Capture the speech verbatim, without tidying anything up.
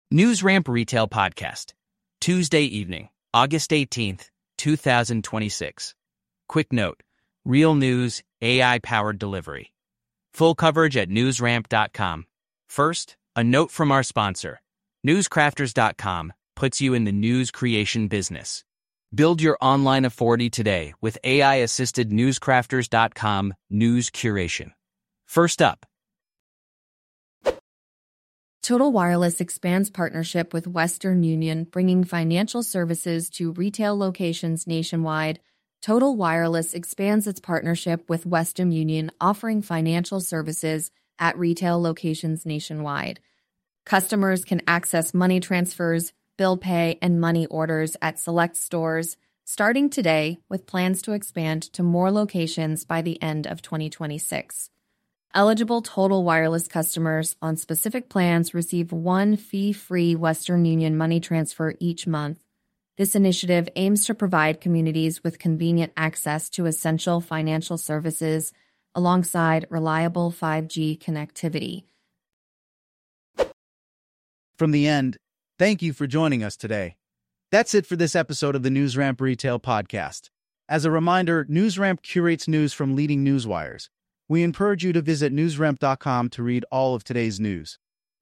NewsRamp Retail Podcast, Tuesday evening, August eighteenth, two thousand twenty-six. Quick note, real news, A I-powered delivery. Full coverage at news ramp dot com. First, a note from our sponsor. newscrafters dot com puts you in the news creation business. Build your online authority today with A I-assisted newscrafters dot com news curation. First up, Total Wireless expands partnership with Western Union, bringing financial services to retail locations nationwide. Total Wireless expands its partnership with Western Union, offering financial services at retail locations nationwide. Customers can access money transfers, bill pay, and money orders at select stores, starting today with plans to expand to more locations by the end of twenty twenty-six. Eligible Total Wireless customers on specific plans receive one fee-free Western Union money transfer each month. This initiative aims to provide communities with convenient access to essential financial services alongside reliable five G connectivity. From the end, thank you for joining us today. That's it for this episode of the NewsRamp Retail Podcast. As a reminder, NewsRamp curates news from leading newswires. We encourage you to visit news ramp dot com to read all of today's news.